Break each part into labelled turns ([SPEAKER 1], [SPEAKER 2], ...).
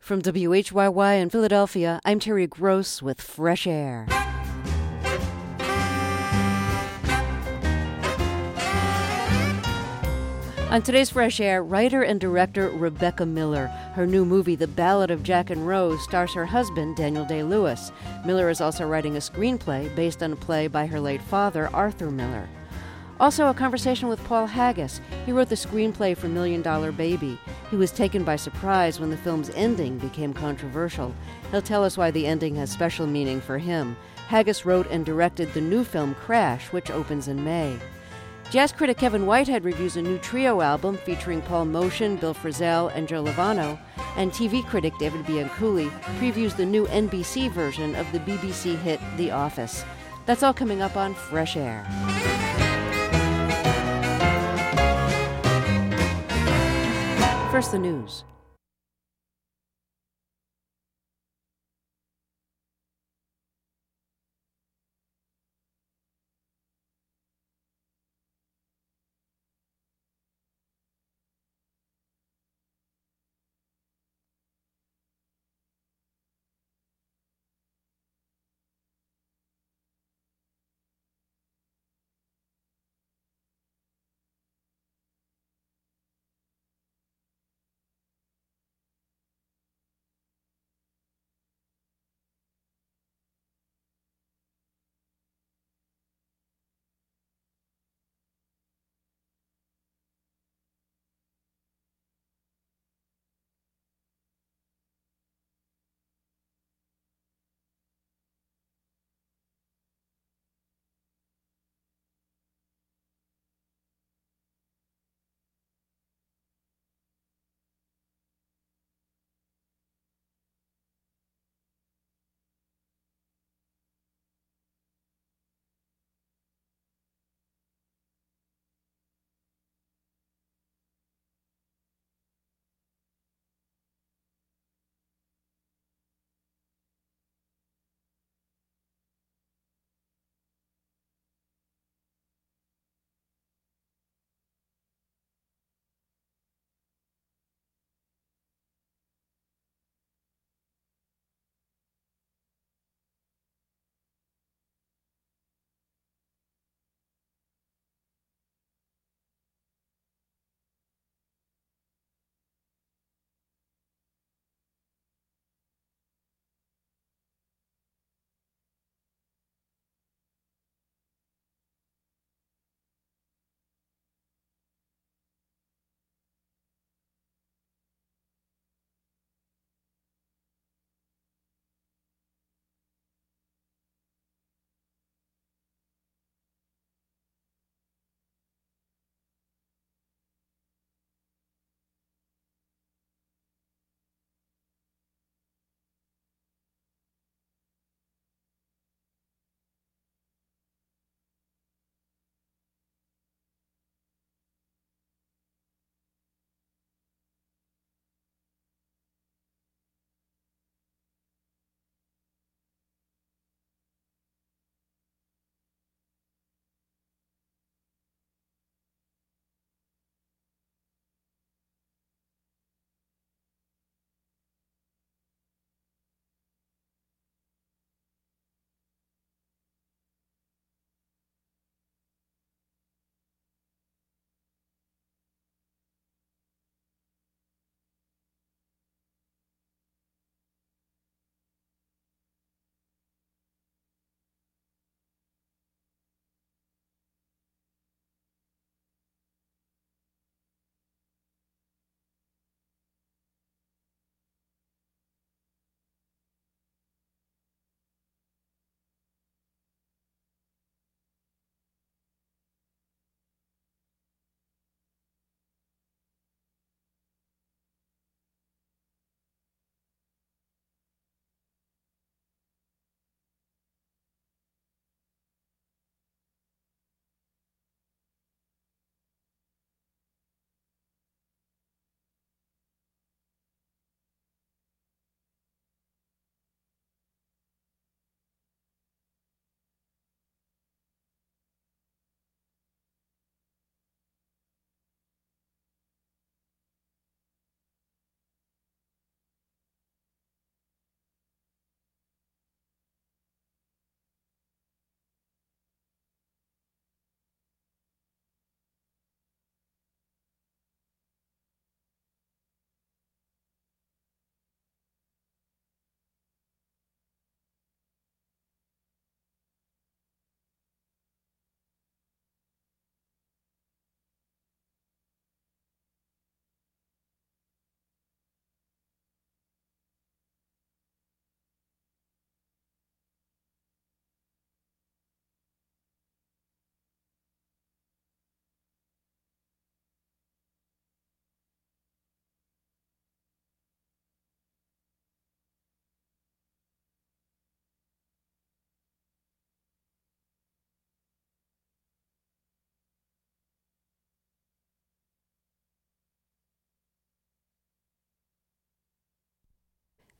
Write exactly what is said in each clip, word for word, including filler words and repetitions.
[SPEAKER 1] From W H Y Y in Philadelphia, I'm Terry Gross with Fresh Air. On today's Fresh Air, writer and director Rebecca Miller. Her new movie, The Ballad of Jack and Rose, stars her husband, Daniel Day-Lewis. Miller is also writing a screenplay based on a play by her late father, Arthur Miller. Also, a conversation with Paul Haggis. He wrote the screenplay for Million Dollar Baby. He was taken by surprise when the film's ending became controversial. He'll tell us why the ending has special meaning for him. Haggis wrote and directed the new film Crash, which opens in May. Jazz critic Kevin Whitehead reviews a new trio album featuring Paul Motian, Bill Frisell, and Joe Lovano. And T V critic David Bianculli previews the new N B C version of the B B C hit The Office. That's all coming up on Fresh Air. First, the news.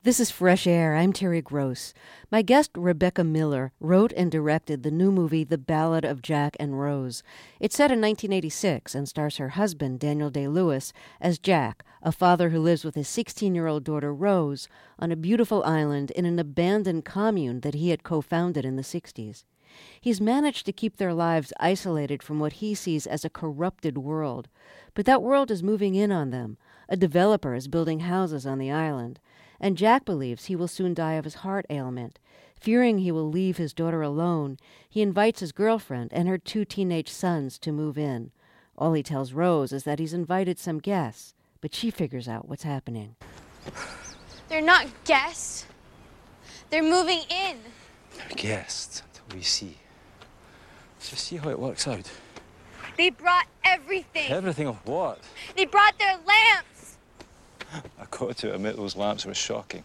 [SPEAKER 1] This is Fresh Air. I'm Terry Gross. My guest, Rebecca Miller, wrote and directed the new movie The Ballad of Jack and Rose. It's set in nineteen eighty-six and stars her husband, Daniel Day-Lewis, as Jack, a father who lives with his sixteen-year-old daughter, Rose, on a beautiful island in an abandoned commune that he had co-founded in the sixties. He's managed to keep their lives isolated from what he sees as a corrupted world. But that world is moving in on them. A developer is building houses on the island. And Jack believes he will soon die of his heart ailment. Fearing he will leave his daughter alone, he invites his girlfriend and her two teenage sons to move in. All he tells Rose is that he's invited some guests, but she figures out what's happening.
[SPEAKER 2] They're not guests. They're moving in.
[SPEAKER 3] They're guests until we see. Let's just see how it works out.
[SPEAKER 2] They brought everything.
[SPEAKER 3] Everything of what?
[SPEAKER 2] They brought their lamps.
[SPEAKER 3] I got to admit those lamps were shocking.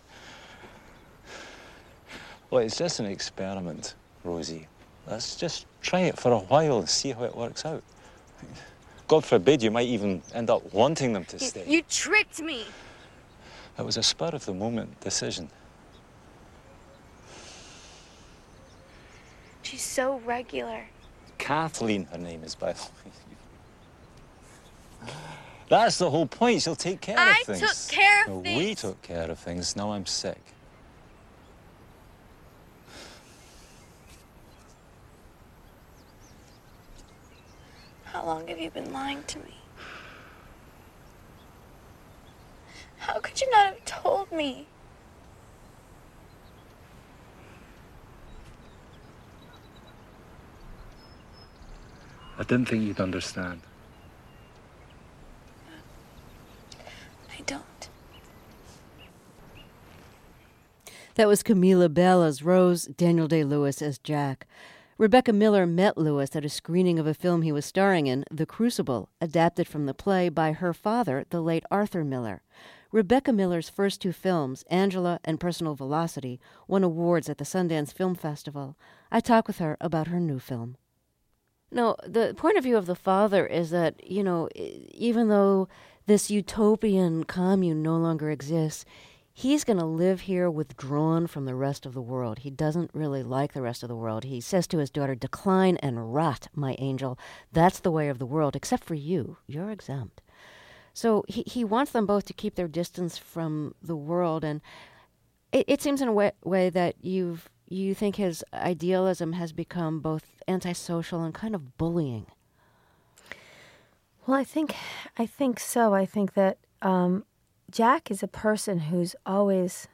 [SPEAKER 3] Well, it's just an experiment, Rosie. Let's just try it for a while and see how it works out. God forbid you might even end up wanting them to stay.
[SPEAKER 2] You tricked me.
[SPEAKER 3] It was a spur-of-the-moment decision.
[SPEAKER 2] She's so regular.
[SPEAKER 3] Kathleen, her name is, by the way. That's the whole point. She'll take care
[SPEAKER 2] I
[SPEAKER 3] of things.
[SPEAKER 2] took care of
[SPEAKER 3] No,
[SPEAKER 2] things.
[SPEAKER 3] We took care of things. Now I'm sick.
[SPEAKER 2] How long have you been lying to me? How could you not have told me?
[SPEAKER 3] I didn't think you'd understand.
[SPEAKER 2] I don't.
[SPEAKER 1] That was Camila Bell as Rose, Daniel Day-Lewis as Jack. Rebecca Miller met Lewis at a screening of a film he was starring in, The Crucible, adapted from the play by her father, the late Arthur Miller. Rebecca Miller's first two films, Angela and Personal Velocity, won awards at the Sundance Film Festival. I talk with her about her new film. No, the point of view of the father is that, you know, even though this utopian commune no longer exists, he's going to live here withdrawn from the rest of the world. He doesn't really like the rest of the world. He says to his daughter, "Decline and rot, my angel. That's the way of the world, except for you. You're exempt." So he, he wants them both to keep their distance from the world. And it, it seems in a way, way that you've you think his idealism has become both antisocial and kind of bullying.
[SPEAKER 4] Well, I think I think so. I think that um, Jack is a person who's always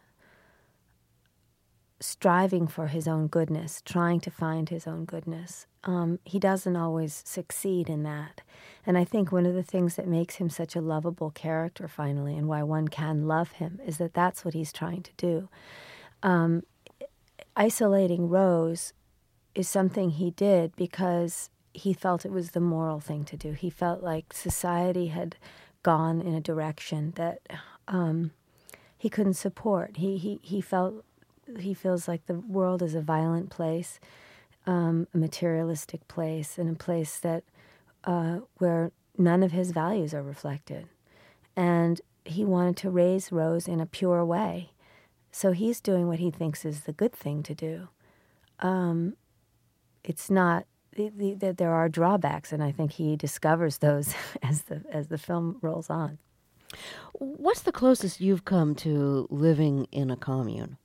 [SPEAKER 4] striving for his own goodness, trying to find his own goodness. Um, he doesn't always succeed in that. And I think one of the things that makes him such a lovable character, finally, and why one can love him, is that that's what he's trying to do. Um, isolating Rose is something he did because he felt it was the moral thing to do. He felt like society had gone in a direction that um, he couldn't support. He he he felt he feels like the world is a violent place, um, a materialistic place, and a place that uh, where none of his values are reflected. And he wanted to raise Rose in a pure way. So he's doing what he thinks is the good thing to do. Um, it's not. The, the, the, there are drawbacks, and I think he discovers those as the as the film rolls on.
[SPEAKER 1] What's the closest you've come to living in a commune?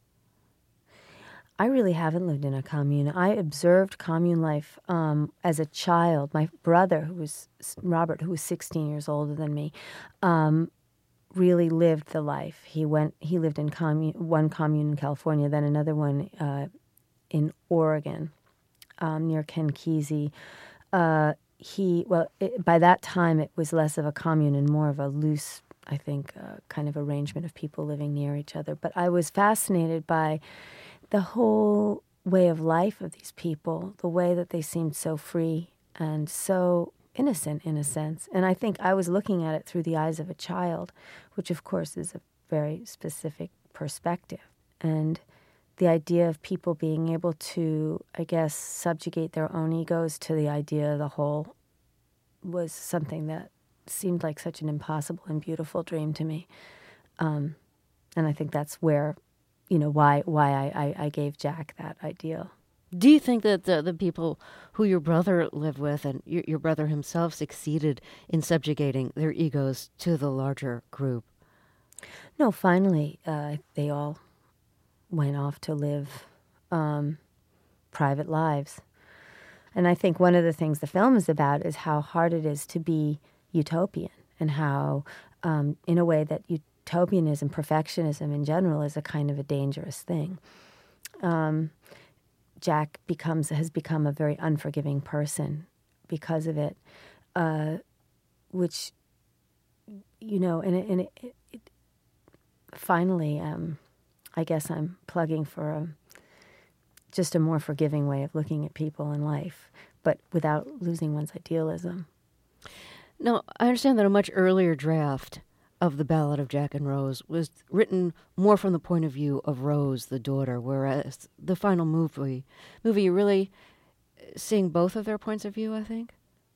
[SPEAKER 4] I really haven't lived in a commune. I observed commune life um, as a child. My brother, who was Robert, who was sixteen years older than me, um, really lived the life. He went. He lived in commune, one commune in California, then another one uh, in Oregon. Um, near Kenkezi. Uh, he, well, it, by that time it was less of a commune and more of a loose, I think, uh, kind of arrangement of people living near each other. But I was fascinated by the whole way of life of these people, the way that they seemed so free and so innocent in a sense. And I think I was looking at it through the eyes of a child, which of course is a very specific perspective. And the idea of people being able to, I guess, subjugate their own egos to the idea of the whole was something that seemed like such an impossible and beautiful dream to me. Um, and I think that's where you know, why why I, I, I gave Jack that ideal.
[SPEAKER 1] Do you think that the, the people who your brother lived with and your, your brother himself succeeded in subjugating their egos to the larger group?
[SPEAKER 4] No, finally, uh, they all went off to live um, private lives. And I think one of the things the film is about is how hard it is to be utopian, and how, um, in a way, that utopianism, perfectionism in general, is a kind of a dangerous thing. Um, Jack becomes has become a very unforgiving person because of it, uh, which, you know, and it, and it, it, it finally, um, I guess I'm plugging for a, just a more forgiving way of looking at people and life, but without losing one's idealism.
[SPEAKER 1] Now, I understand that a much earlier draft of The Ballad of Jack and Rose was written more from the point of view of Rose, the daughter, whereas the final movie, movie you're really seeing both of their points of view, I think?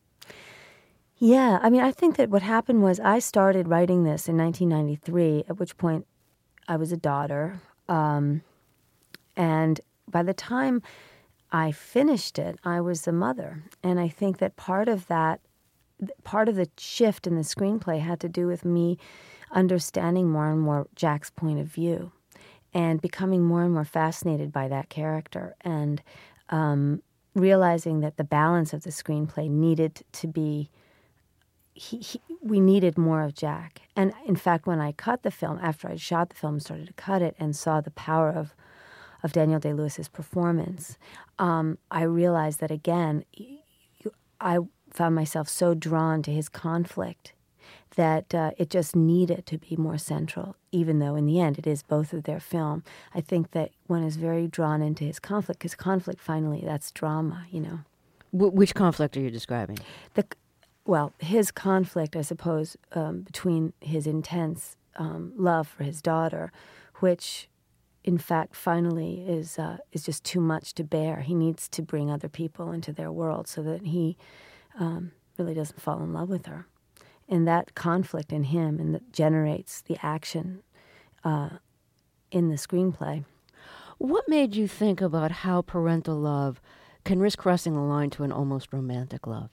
[SPEAKER 4] Yeah, I mean, I think that what happened was I started writing this in nineteen ninety-three, at which point I was a daughter, um, and by the time I finished it, I was a mother, and I think that part of that Part of the shift in the screenplay had to do with me understanding more and more Jack's point of view and becoming more and more fascinated by that character, and um, realizing that the balance of the screenplay needed to be, he, he, we needed more of Jack. And in fact, when I cut the film, after I shot the film and started to cut it and saw the power of, of Daniel Day-Lewis's performance, um, I realized that, again, I found myself so drawn to his conflict that uh, it just needed to be more central, even though in the end it is both of their film. I think that one is very drawn into his conflict, because conflict, finally, that's drama, you know.
[SPEAKER 1] W- which conflict are you describing?
[SPEAKER 4] The, well, his conflict, I suppose, um, between his intense um, love for his daughter, which, in fact, finally is uh, is just too much to bear. He needs to bring other people into their world so that he Um, really doesn't fall in love with her. And that conflict in him and that generates the action uh, in the screenplay.
[SPEAKER 1] What made you think about how parental love can risk crossing the line to an almost romantic love?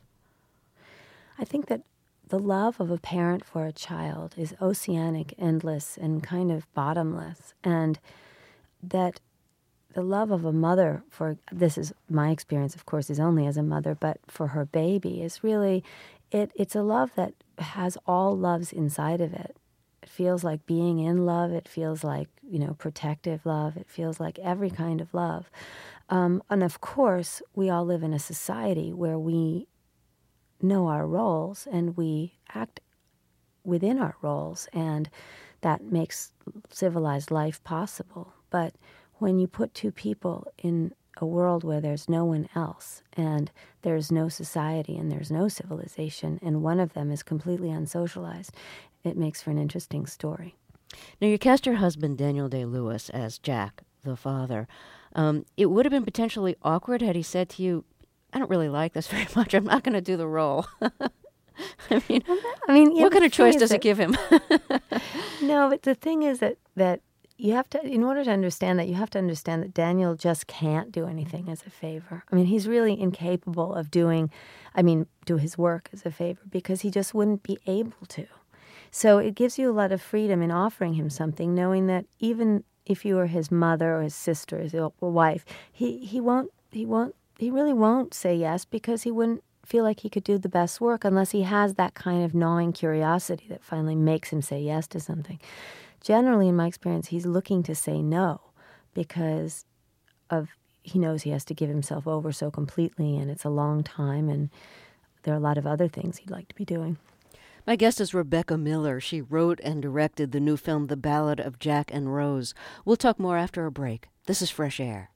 [SPEAKER 4] I think that the love of a parent for a child is oceanic, endless, and kind of bottomless. And that the love of a mother for, this is my experience, of course, is only as a mother, but for her baby is really, it. it's a love that has all loves inside of it. It feels like being in love. It feels like, you know, protective love. It feels like every kind of love. Um, and of course, we all live in a society where we know our roles and we act within our roles, and that makes civilized life possible. But when you put two people in a world where there's no one else, and there's no society, and there's no civilization, and one of them is completely unsocialized, it makes for an interesting story.
[SPEAKER 1] Now, you cast your husband, Daniel Day-Lewis, as Jack, the father. Um, it would have been potentially awkward had he said to you, I don't really like this very much. I'm not going to do the role. I mean,
[SPEAKER 4] I mean, yeah,
[SPEAKER 1] what kind of choice does
[SPEAKER 4] that,
[SPEAKER 1] it give him?
[SPEAKER 4] No, but the thing is that, that you have to, in order to understand that, you have to understand that Daniel just can't do anything as a favor. I mean, he's really incapable of doing, I mean, do his work as a favor, because he just wouldn't be able to. So it gives you a lot of freedom in offering him something, knowing that even if you were his mother or his sister, his wife, he, he won't, he won't, he really won't say yes, because he wouldn't feel like he could do the best work unless he has that kind of gnawing curiosity that finally makes him say yes to something. Generally, in my experience, he's looking to say no because of he knows he has to give himself over so completely, and it's a long time, and there are a lot of other things he'd like to be doing.
[SPEAKER 1] My guest is Rebecca Miller. She wrote and directed the new film, The Ballad of Jack and Rose. We'll talk more after a break. This is Fresh Air.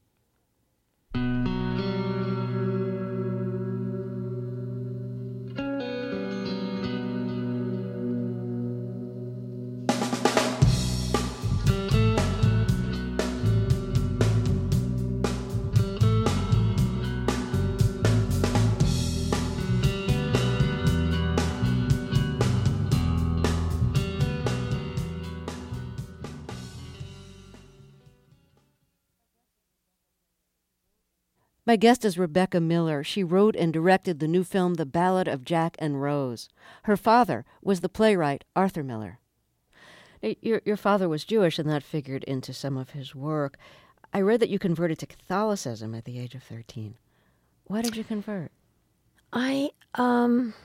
[SPEAKER 1] My guest is Rebecca Miller. She wrote and directed the new film The Ballad of Jack and Rose. Her father was the playwright Arthur Miller. Your, your father was Jewish, and that figured into some of his work. I read that you converted to Catholicism at the age of thirteen. Why did you convert?
[SPEAKER 4] I um,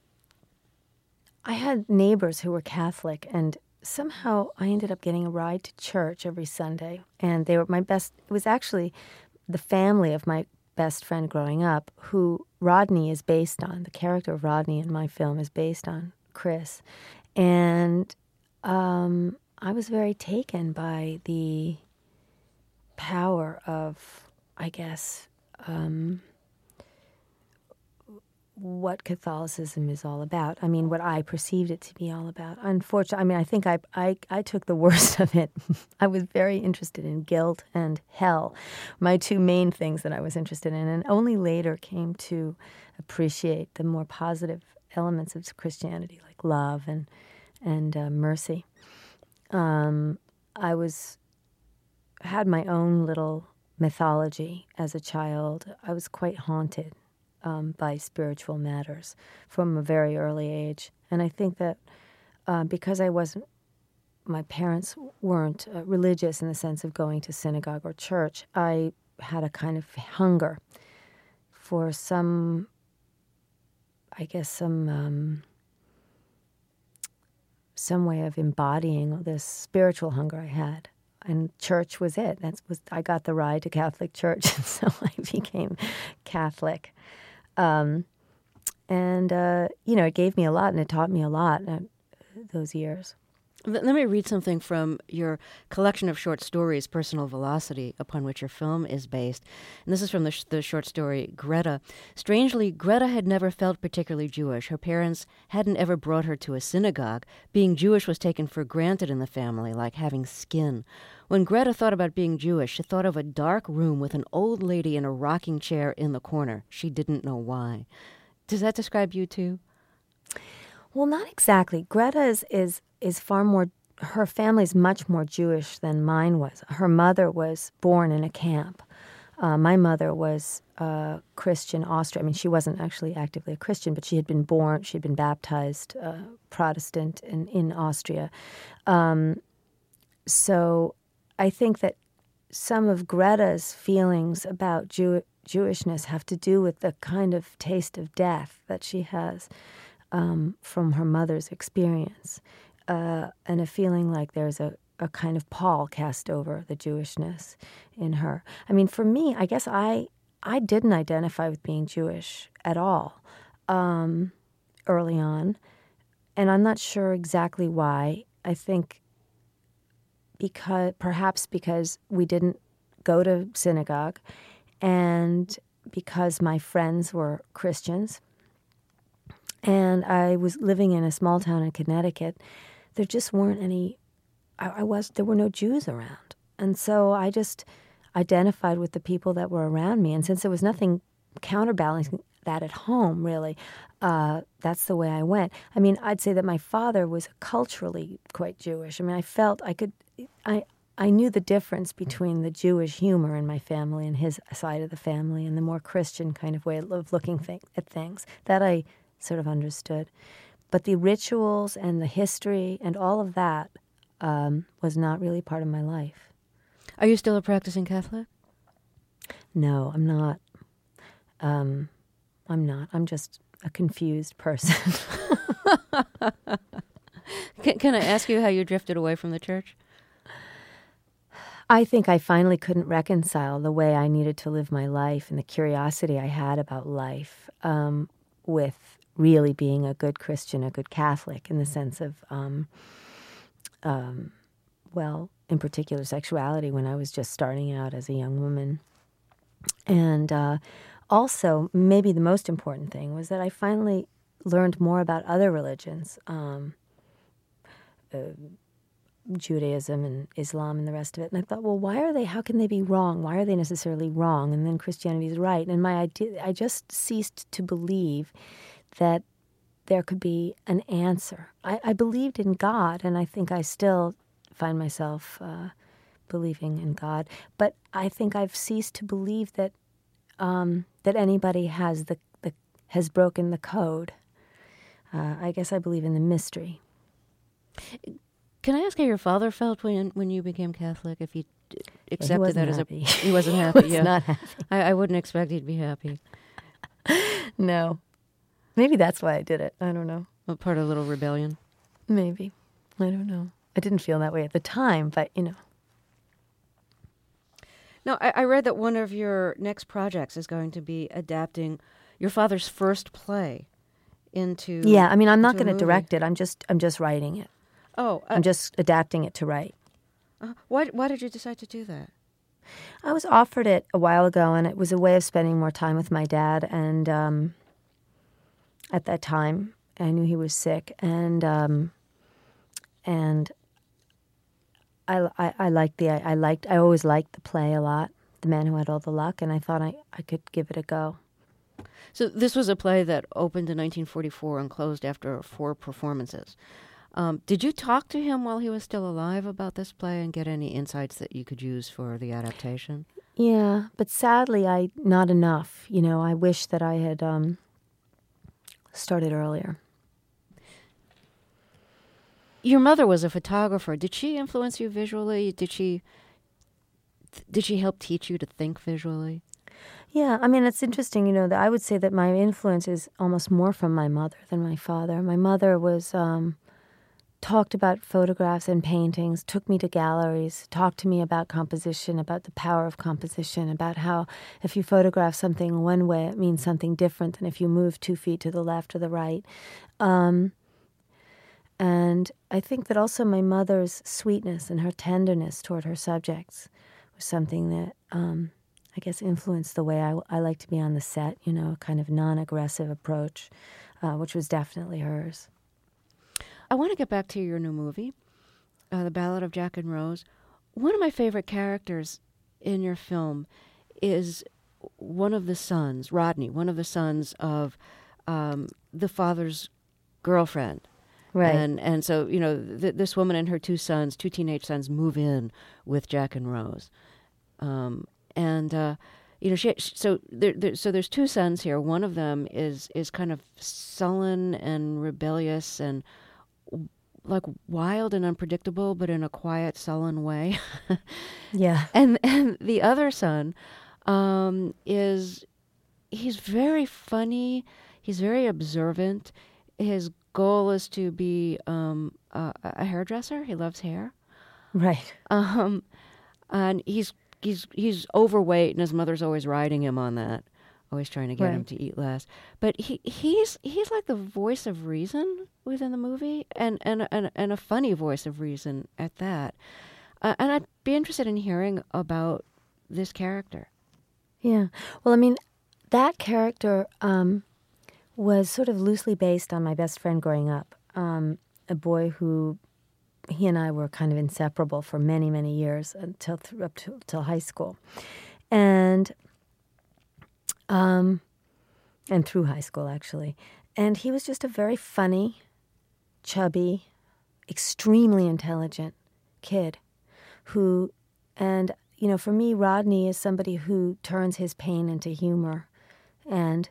[SPEAKER 4] I had neighbors who were Catholic, and somehow I ended up getting a ride to church every Sunday. And they were my best. It was actually the family of my best friend growing up, who Rodney is based on. The character of Rodney in my film is based on Chris. And um, I was very taken by the power of, I guess, um, what Catholicism is all about. I mean, what I perceived it to be all about. Unfortunately, I mean, I think I, I, I took the worst of it. I was very interested in guilt and hell, my two main things that I was interested in, and only later came to appreciate the more positive elements of Christianity, like love and and uh, mercy. Um, I was had my own little mythology as a child. I was quite haunted Um, by spiritual matters from a very early age. And I think that uh, because I wasn't, my parents weren't uh, religious in the sense of going to synagogue or church, I had a kind of hunger for some, I guess, some um, some way of embodying this spiritual hunger I had. And church was it. That's was I got the ride to Catholic church, and so I became Catholic. Um, and, uh, you know, it gave me a lot, and it taught me a lot uh, those years.
[SPEAKER 1] Let me read something from your collection of short stories, Personal Velocity, upon which your film is based. And this is from the, sh- the short story, Greta. Strangely, Greta had never felt particularly Jewish. Her parents hadn't ever brought her to a synagogue. Being Jewish was taken for granted in the family, like having skin. When Greta thought about being Jewish, she thought of a dark room with an old lady in a rocking chair in the corner. She didn't know why. Does that describe you, too?
[SPEAKER 4] Well, not exactly. Greta is, is, is far more, her family's much more Jewish than mine was. Her mother was born in a camp. Uh, my mother was uh, Christian Austrian. I mean, she wasn't actually actively a Christian, but she had been born, she had been baptized uh, Protestant in, in Austria. Um, so I think that some of Greta's feelings about Jew- Jewishness have to do with the kind of taste of death that she has um, from her mother's experience, uh, and a feeling like there's a, a kind of pall cast over the Jewishness in her. I mean, for me, I guess I I didn't identify with being Jewish at all um, early on, and I'm not sure exactly why. I think because perhaps because we didn't go to synagogue, and because my friends were Christians, and I was living in a small town in Connecticut. There just weren't any. I, I was there were no Jews around, and so I just identified with the people that were around me. And since there was nothing counterbalancing that at home, really, uh, that's the way I went. I mean, I'd say that my father was culturally quite Jewish. I mean, I felt I could. I I knew the difference between the Jewish humor in my family and his side of the family, and the more Christian kind of way of looking th- at things. That I sort of understood. But the rituals and the history and all of that um, was not really part of my life.
[SPEAKER 1] Are you still a practicing Catholic?
[SPEAKER 4] No, I'm not. Um, I'm not. I'm just a confused person.
[SPEAKER 1] can, can I ask you how you drifted away from the church?
[SPEAKER 4] I think I finally couldn't reconcile the way I needed to live my life and the curiosity I had about life um, with really being a good Christian, a good Catholic, in the sense of, um, um, well, in particular sexuality when I was just starting out as a young woman. And uh, also, maybe the most important thing was that I finally learned more about other religions, um, uh, Judaism and Islam and the rest of it. And I thought, well, why are they, how can they be wrong? Why are they necessarily wrong? And then Christianity is right. And my idea, I just ceased to believe that there could be an answer. I, I believed in God, and I think I still find myself uh, believing in God. But I think I've ceased to believe that um, that anybody has the, the has broken the code. Uh, I guess I believe in the mystery.
[SPEAKER 1] Can I ask how your father felt when when you became Catholic? If he d- accepted
[SPEAKER 4] wasn't
[SPEAKER 1] that as
[SPEAKER 4] happy.
[SPEAKER 1] a he wasn't happy.
[SPEAKER 4] was
[SPEAKER 1] yeah,
[SPEAKER 4] not happy.
[SPEAKER 1] I, I wouldn't expect he'd be happy.
[SPEAKER 4] No, maybe that's why I did it. I don't know.
[SPEAKER 1] A part of a little rebellion.
[SPEAKER 4] Maybe. I don't know. I didn't feel that way at the time, but you know.
[SPEAKER 1] No, I, I read that one of your next projects is going to be adapting your father's first play into.
[SPEAKER 4] Yeah, I mean, I'm not
[SPEAKER 1] into a
[SPEAKER 4] going to
[SPEAKER 1] movie.
[SPEAKER 4] direct it. I'm just I'm just writing it.
[SPEAKER 1] Oh, uh,
[SPEAKER 4] I'm just adapting it to write.
[SPEAKER 1] uh, why why did you decide to do that?
[SPEAKER 4] I was offered it a while ago, and it was a way of spending more time with my dad. And um, at that time, I knew he was sick, and um, and I, I, I liked the I liked I always liked the play a lot, The Man Who Had All the Luck, and I thought I, I could give it a go.
[SPEAKER 1] So this was a play that opened in nineteen forty-four and closed after four performances. Um, did you talk to him while he was still alive about this play and get any insights that you could use for the adaptation?
[SPEAKER 4] Yeah, but sadly, I not enough. You know, I wish that I had um, started earlier.
[SPEAKER 1] Your mother was a photographer. Did she influence you visually? Did she did she help teach you to think visually?
[SPEAKER 4] Yeah, I mean, it's interesting, you know, that I would say that my influence is almost more from my mother than my father. My mother was um, talked about photographs and paintings, took me to galleries, talked to me about composition, about the power of composition, about how if you photograph something one way, it means something different than if you move two feet to the left or the right. Um, and I think that also my mother's sweetness and her tenderness toward her subjects was something that um, I guess influenced the way I, I like to be on the set, you know, a kind of non-aggressive approach, uh, which was definitely hers.
[SPEAKER 1] I want to get back to your new movie, uh, The Ballad of Jack and Rose. One of my favorite characters in your film is one of the sons, Rodney, one of the sons of um, the father's girlfriend.
[SPEAKER 4] Right.
[SPEAKER 1] And and so, you know, th- this woman and her two sons, two teenage sons, move in with Jack and Rose. Um, and, uh, you know, she, so there, there, so there's two sons here. One of them is, is kind of sullen and rebellious and like wild and unpredictable, but in a quiet, sullen way.
[SPEAKER 4] Yeah.
[SPEAKER 1] And and the other son um, is, he's very funny. He's very observant. His goal is to be um, a, a hairdresser. He loves hair.
[SPEAKER 4] Right.
[SPEAKER 1] Um, and he's he's he's overweight, and his mother's always riding him on that, always trying to get
[SPEAKER 4] Right.
[SPEAKER 1] him to eat less. But he he's he's like the voice of reason within the movie, and and and, and a funny voice of reason at that. Uh, and I'd be interested in hearing about this character.
[SPEAKER 4] Yeah. Well, I mean, that character um, was sort of loosely based on my best friend growing up, um, a boy who he and I were kind of inseparable for many, many years until th- up to till high school, and um, and through high school actually. And he was just a very funny, chubby, extremely intelligent kid, who, and you know, for me, Rodney is somebody who turns his pain into humor, and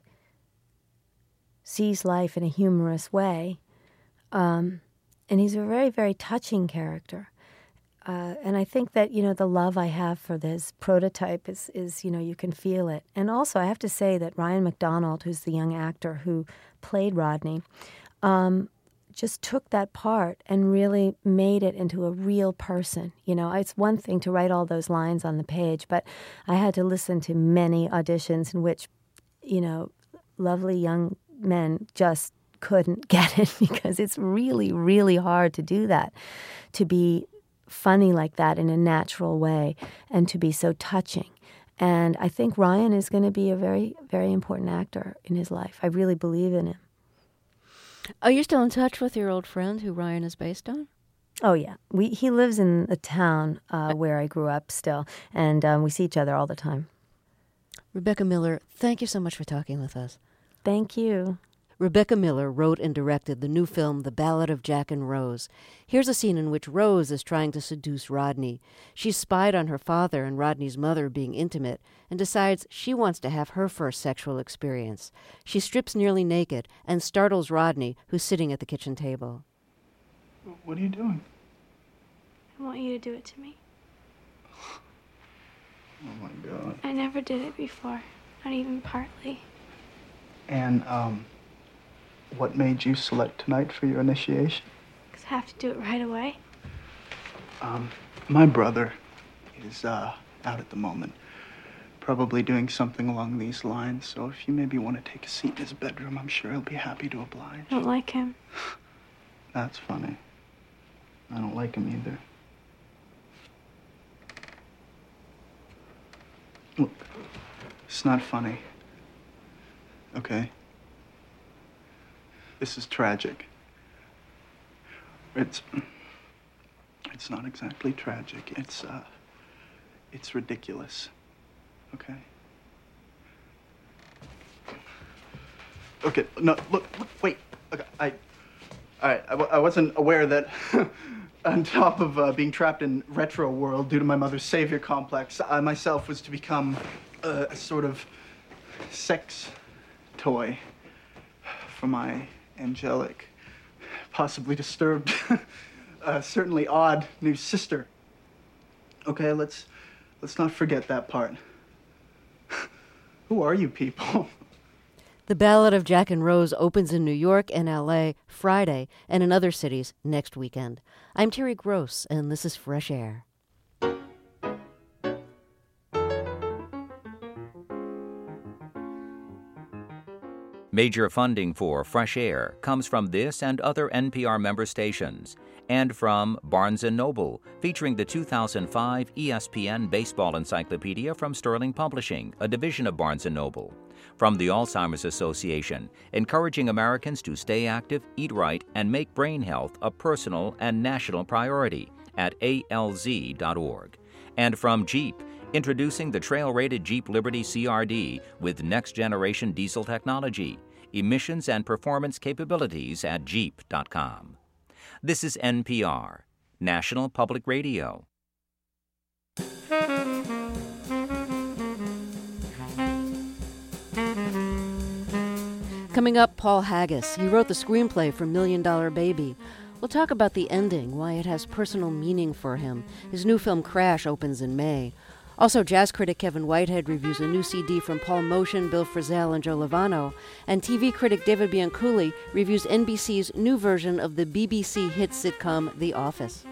[SPEAKER 4] sees life in a humorous way. Um, and he's a very, very touching character. Uh, and I think that, you know, the love I have for this prototype is, is, you know, you can feel it. And also I have to say that Ryan McDonald, who's the young actor who played Rodney, um, just took that part and really made it into a real person. You know, it's one thing to write all those lines on the page, but I had to listen to many auditions in which, you know, lovely young men just couldn't get it because it's really, really hard to do that, to be funny like that in a natural way and to be so touching. And I think Ryan is going to be a very, very important actor in his life. I really believe in him.
[SPEAKER 1] Are you still in touch with your old friend who Ryan is based on?
[SPEAKER 4] Oh, yeah. We He lives in the town uh, where I grew up still, and um, we see each other all the time.
[SPEAKER 1] Rebecca Miller, thank you so much for talking with us.
[SPEAKER 4] Thank you.
[SPEAKER 1] Rebecca Miller wrote and directed the new film The Ballad of Jack and Rose. Here's a scene in which Rose is trying to seduce Rodney. She's spied on her father and Rodney's mother being intimate and decides she wants to have her first sexual experience. She strips nearly naked and startles Rodney, who's sitting at the kitchen table.
[SPEAKER 5] What are you doing?
[SPEAKER 2] I want you to do it to me.
[SPEAKER 5] Oh my God.
[SPEAKER 2] I never did it before, not even partly.
[SPEAKER 5] And, um, what made you select tonight for your initiation?
[SPEAKER 2] Because I have to do it right away.
[SPEAKER 5] Um, my brother is, uh, out at the moment. Probably doing something along these lines, so if you maybe want to take a seat in his bedroom, I'm sure he'll be happy to oblige.
[SPEAKER 2] I don't like him.
[SPEAKER 5] That's funny. I don't like him either. Look, it's not funny. Okay? This is tragic. It's... It's not exactly tragic. It's, uh... It's ridiculous. Okay? Okay, no, look, look wait. Okay, I... All right, I, w- I wasn't aware that on top of uh, being trapped in retro world due to my mother's savior complex, I myself was to become uh, a sort of sex toy for my angelic, possibly disturbed, uh, certainly odd new sister. Okay, let's let's not forget that part. Who are you people?
[SPEAKER 1] The Ballad of Jack and Rose opens in New York and L A Friday and in other cities next weekend. I'm Terry Gross, and this is Fresh Air.
[SPEAKER 6] Major funding for Fresh Air comes from this and other N P R member stations, and from Barnes and Noble, featuring the two thousand five E S P N Baseball Encyclopedia from Sterling Publishing, a division of Barnes and Noble. From the Alzheimer's Association, encouraging Americans to stay active, eat right, and make brain health a personal and national priority at A L Z dot org. And from Jeep, introducing the trail-rated Jeep Liberty C R D with next-generation diesel technology, emissions and performance capabilities at jeep dot com. This is N P R, National Public Radio.
[SPEAKER 1] Coming up, Paul Haggis. He wrote the screenplay for Million Dollar Baby. We'll talk about the ending, why it has personal meaning for him. His new film Crash opens in May. Also, jazz critic Kevin Whitehead reviews a new C D from Paul Motian, Bill Frisell, and Joe Lovano. And T V critic David Bianculli reviews N B C's new version of the B B C hit sitcom The Office.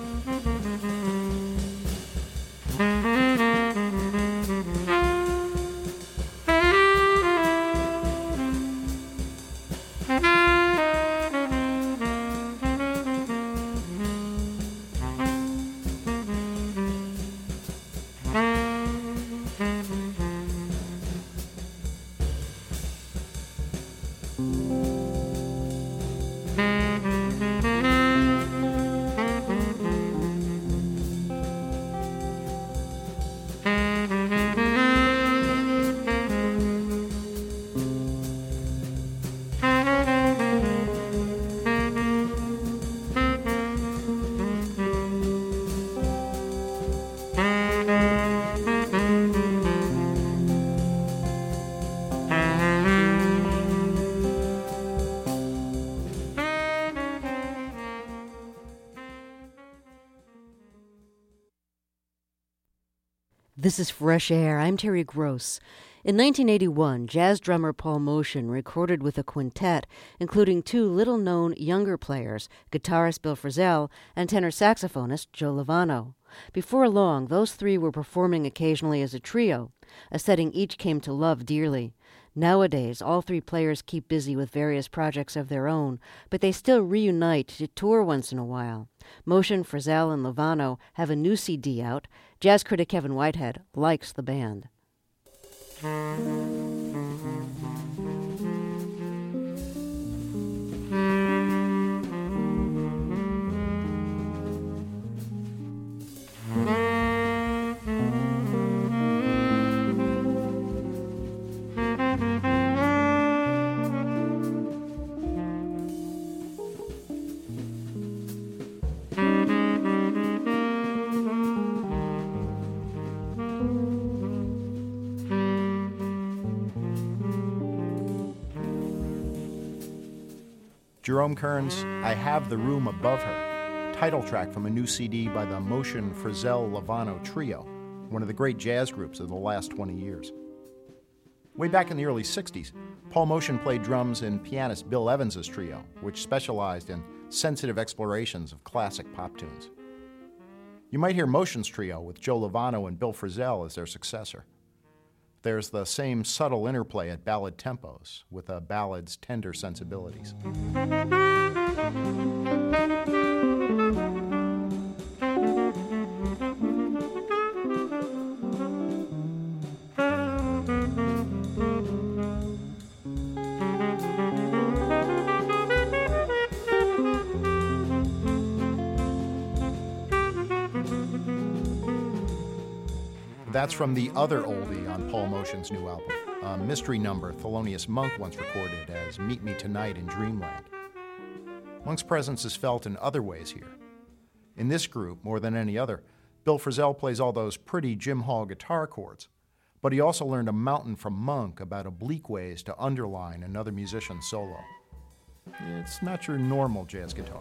[SPEAKER 1] This is Fresh Air. I'm Terry Gross. In nineteen eighty-one, jazz drummer Paul Motian recorded with a quintet, including two little-known younger players, guitarist Bill Frisell and tenor saxophonist Joe Lovano. Before long, those three were performing occasionally as a trio, a setting each came to love dearly. Nowadays, all three players keep busy with various projects of their own, but they still reunite to tour once in a while. Motian, Frisell, and Lovano have a new C D out. Jazz critic Kevin Whitehead likes the band.
[SPEAKER 7] Jerome Kern's I Have the Room Above Her, title track from a new C D by the Motion Frizzell Lovano Trio, one of the great jazz groups of the last twenty years. Way back in the early sixties, Paul Motion played drums in pianist Bill Evans' trio, which specialized in sensitive explorations of classic pop tunes. You might hear Motion's trio with Joe Lovano and Bill Frisell as their successor. There's the same subtle interplay at ballad tempos with a ballad's tender sensibilities. That's from the other oldie on Paul Motion's new album, a mystery number Thelonious Monk once recorded as Meet Me Tonight in Dreamland. Monk's presence is felt in other ways here. In this group, more than any other, Bill Frisell plays all those pretty Jim Hall guitar chords, but he also learned a mountain from Monk about oblique ways to underline another musician's solo. It's not your normal jazz guitar.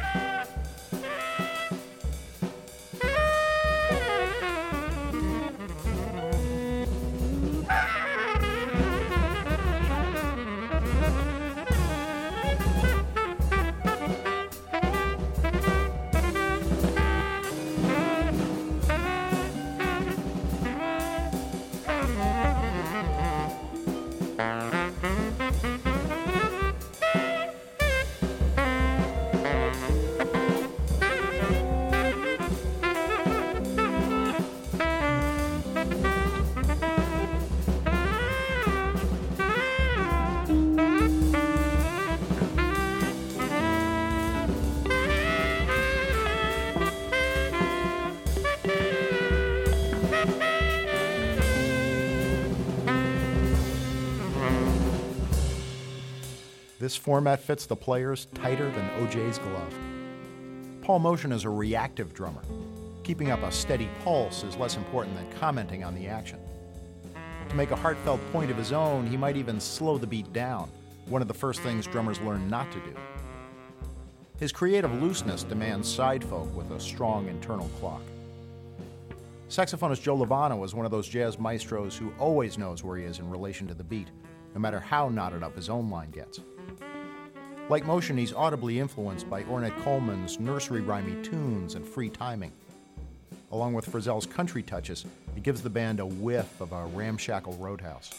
[SPEAKER 7] This format fits the players tighter than O J's glove. Paul Motion is a reactive drummer. Keeping up a steady pulse is less important than commenting on the action. To make a heartfelt point of his own, he might even slow the beat down, one of the first things drummers learn not to do. His creative looseness demands side folk with a strong internal clock. Saxophonist Joe Lovano is one of those jazz maestros who always knows where he is in relation to the beat, no matter how knotted up his own line gets. Like Motion, he's audibly influenced by Ornette Coleman's nursery rhymey tunes and free timing. Along with Frisell's country touches, it gives the band a whiff of a ramshackle roadhouse.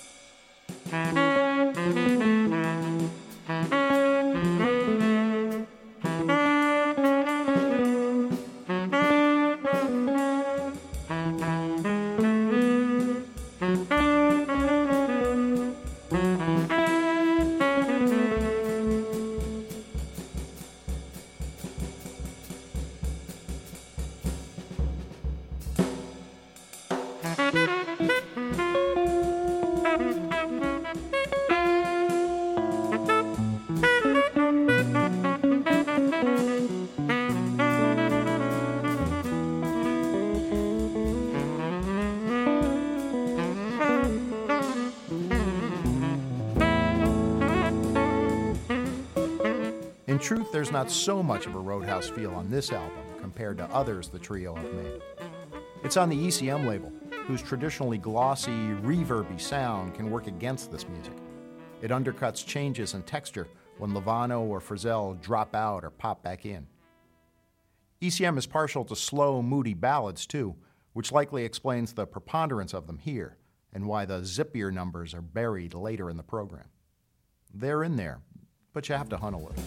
[SPEAKER 7] In truth, there's not so much of a roadhouse feel on this album compared to others the trio have made. It's on the E C M label, whose traditionally glossy, reverby sound can work against this music. It undercuts changes in texture when Lovano or Frisell drop out or pop back in. E C M is partial to slow, moody ballads, too, which likely explains the preponderance of them here and why the zippier numbers are buried later in the program. They're in there, but you have to hunt a little.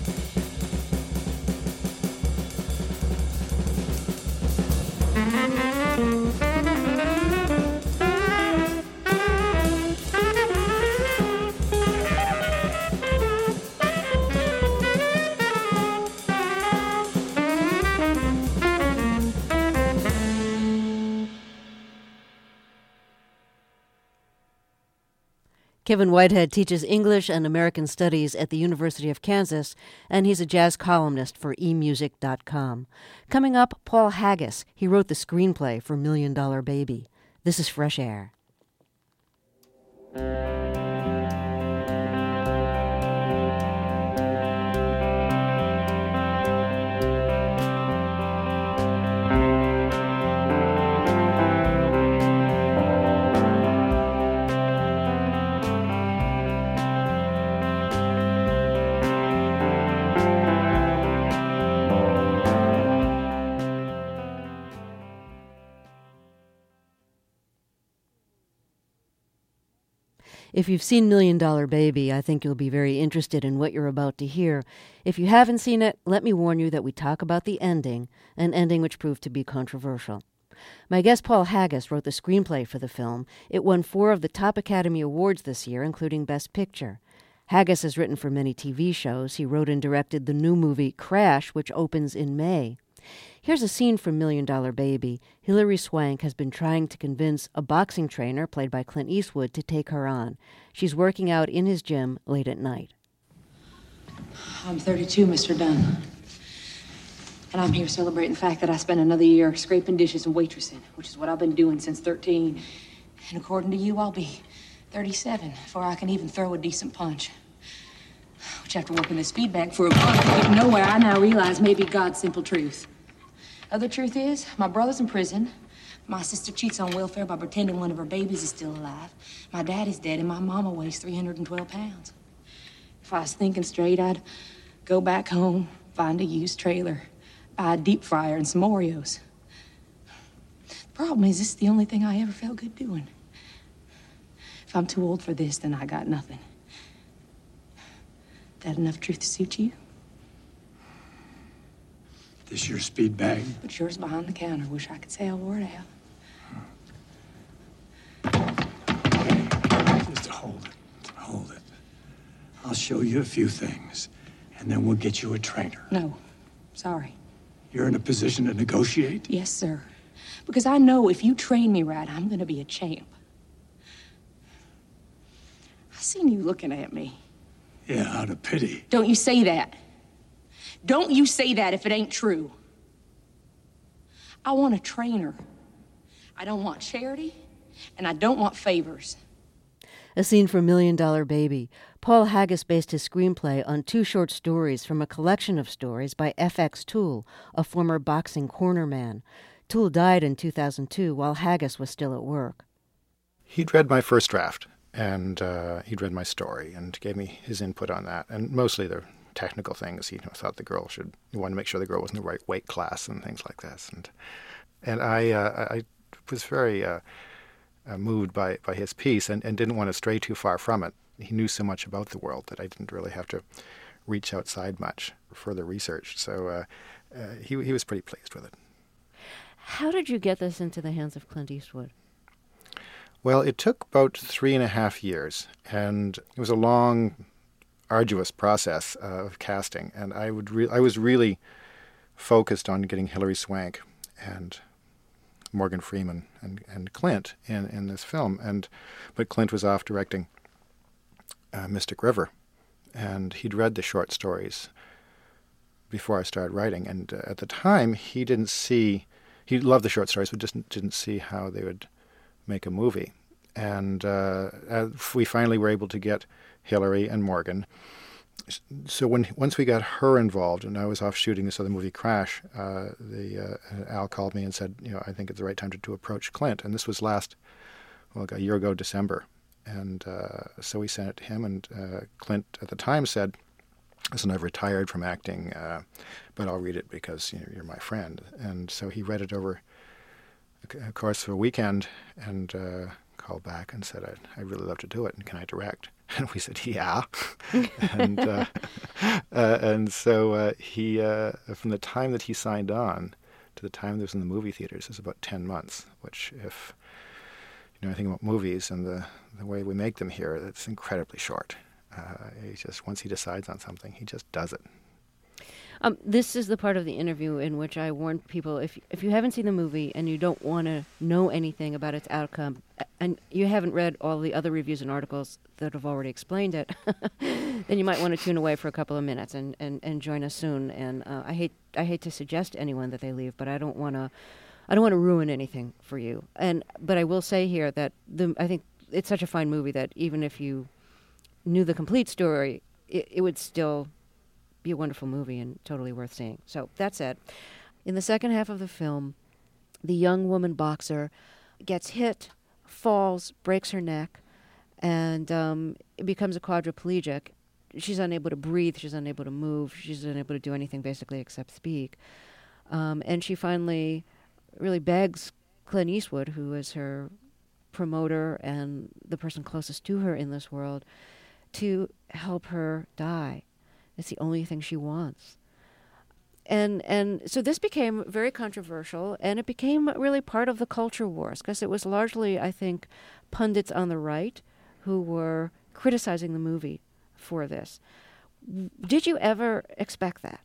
[SPEAKER 1] Kevin Whitehead teaches English and American Studies at the University of Kansas, and he's a jazz columnist for e music dot com. Coming up, Paul Haggis. He wrote the screenplay for Million Dollar Baby. This is Fresh Air. If you've seen Million Dollar Baby, I think you'll be very interested in what you're about to hear. If you haven't seen it, let me warn you that we talk about the ending, an ending which proved to be controversial. My guest Paul Haggis wrote the screenplay for the film. It won four of the top Academy Awards this year, including Best Picture. Haggis has written for many T V shows. He wrote and directed the new movie Crash, which opens in May. Here's a scene from Million Dollar Baby. Hilary Swank has been trying to convince a boxing trainer, played by Clint Eastwood, to take her on. She's working out in his gym late at night.
[SPEAKER 8] I'm thirty-two, Mister Dunn. And I'm here celebrating the fact that I spent another year scraping dishes and waitressing, which is what I've been doing since thirteen. And according to you, I'll be thirty-seven before I can even throw a decent punch. Which, after working this feedback for a month and getting nowhere, I now realize may be God's simple truth. Other truth is, my brother's in prison. My sister cheats on welfare by pretending one of her babies is still alive. My daddy's dead, and my mama weighs three hundred twelve pounds. If I was thinking straight, I'd go back home, find a used trailer, buy a deep fryer and some Oreos. The problem is, this is the only thing I ever felt good doing. If I'm too old for this, then I got nothing. That enough truth to suit you?
[SPEAKER 9] This your speed bag?
[SPEAKER 8] But yours behind the counter. Wish I could say I wore it out.
[SPEAKER 9] Just hold it. Hold it. I'll show you a few things, and then we'll get you a trainer.
[SPEAKER 8] No. Sorry.
[SPEAKER 9] You're in a position to negotiate?
[SPEAKER 8] Yes, sir. Because I know if you train me right, I'm gonna be a champ. I seen you looking at me.
[SPEAKER 9] Yeah, out of pity.
[SPEAKER 8] Don't you say that. Don't you say that if it ain't true. I want a trainer. I don't want charity, and I don't want favors.
[SPEAKER 1] A scene from Million Dollar Baby. Paul Haggis based his screenplay on two short stories from a collection of stories by F X Toole, a former boxing cornerman. Toole died in two thousand two while Haggis was still at work.
[SPEAKER 7] He'd read my first draft, and uh, he'd read my story and gave me his input on that, and mostly the technical things. He you know, thought the girl should, he wanted to make sure the girl was in the right weight class and things like this. And and I uh, I was very uh, uh, moved by, by his piece and, and didn't want to stray too far from it. He knew so much about the world that I didn't really have to reach outside much for further research. So uh, uh, he he was pretty pleased with it.
[SPEAKER 1] How did you get this into the hands of Clint Eastwood?
[SPEAKER 7] Well, it took about three and a half years, and it was a long, arduous process uh, of casting. And I would re- I was really focused on getting Hilary Swank and Morgan Freeman and, and Clint in, in this film. And but Clint was off directing uh, Mystic River, and he'd read the short stories before I started writing. And uh, at the time, he didn't see he loved the short stories, but just didn't see how they would make a movie. And uh, we finally were able to get Hilary and Morgan. So when once we got her involved, and I was off shooting this other movie, Crash, uh, the uh, Al called me and said, you know, I think it's the right time to, to approach Clint. And this was last, well, a year ago, December. And uh, so we sent it to him, and uh, Clint at the time said, listen, I've retired from acting, uh, but I'll read it because you know, you're my friend. And so he read it over of course, for a weekend, and uh, called back and said, I'd, I'd really love to do it, and can I direct? And we said, yeah. and uh, uh, and so uh, he, uh, from the time that he signed on to the time that it was in the movie theaters, is about ten months, which if you know anything about movies and the, the way we make them here, it's incredibly short. Uh, he just, once he decides on something, he just does it.
[SPEAKER 1] Um, this is the part of the interview in which I warn people, if if you haven't seen the movie and you don't want to know anything about its outcome, and you haven't read all the other reviews and articles that have already explained it, then you might want to tune away for a couple of minutes and, and, and join us soon. And uh, I hate I hate to suggest to anyone that they leave, but I don't want to I don't want to ruin anything for you. And but I will say here that the I think it's such a fine movie that even if you knew the complete story, it, it would still be a wonderful movie and totally worth seeing. So that's it. In the second half of the film, the young woman boxer gets hit, falls, breaks her neck, and um, becomes a quadriplegic. She's unable to breathe. She's unable to move. She's unable to do anything basically except speak. Um, and she finally really begs Clint Eastwood, who is her promoter and the person closest to her in this world to help her die. It's the only thing she wants. And and so this became very controversial, and it became really part of the culture wars, because it was largely, I think, pundits on the right who were criticizing the movie for this. Did you ever expect that?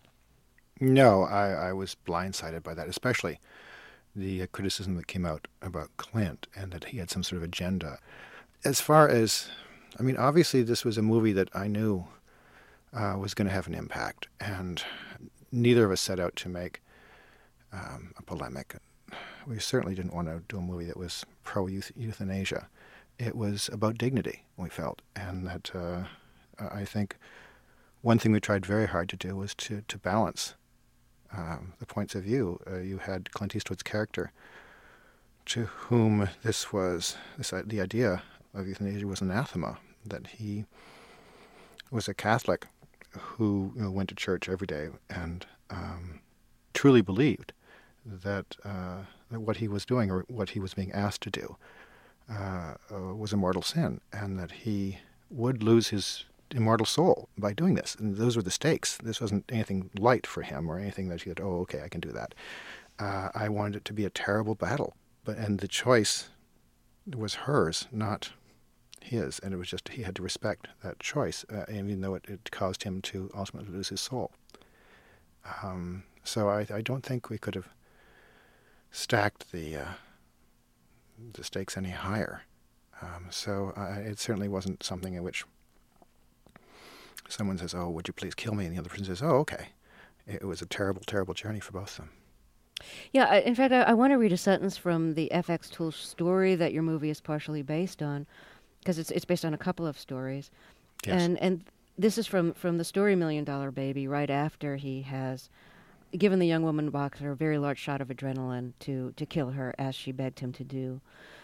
[SPEAKER 10] No, I, I was blindsided by that, especially the uh, criticism that came out about Clint and that he had some sort of agenda. As far as, I mean, obviously this was a movie that I knew uh, was going to have an impact, and neither of us set out to make um, a polemic. We certainly didn't want to do a movie that was pro-euthanasia. It was about dignity, we felt, and that uh, I think one thing we tried very hard to do was to, to balance um, the points of view. Uh, you had Clint Eastwood's character, to whom this was, this, uh, the idea of euthanasia was anathema, that he was a Catholic who, you know, went to church every day and um, truly believed that, uh, that what he was doing, or what he was being asked to do, uh, uh, was a mortal sin, and that he would lose his immortal soul by doing this. And those were the stakes. This wasn't anything light for him, or anything that he said, oh, okay, I can do that. Uh, I wanted it to be a terrible battle, but and the choice was hers, not his, and it was just he had to respect that choice, uh, even though it, it caused him to ultimately lose his soul. Um, so I, I don't think we could have stacked the uh, the stakes any higher. Um, so I, it certainly wasn't something in which someone says, "Oh, would you please kill me?" and the other person says, "Oh, okay." It was a terrible, terrible journey for both of them.
[SPEAKER 1] Yeah, I, in fact, I, I want to read a sentence from the F X Tool story that your movie is partially based on, because it's it's based on a couple of stories.
[SPEAKER 10] Yes.
[SPEAKER 1] And and this is from, from the story Million Dollar Baby, right after he has given the young woman boxer a very large shot of adrenaline to, to kill her, as she begged him to do.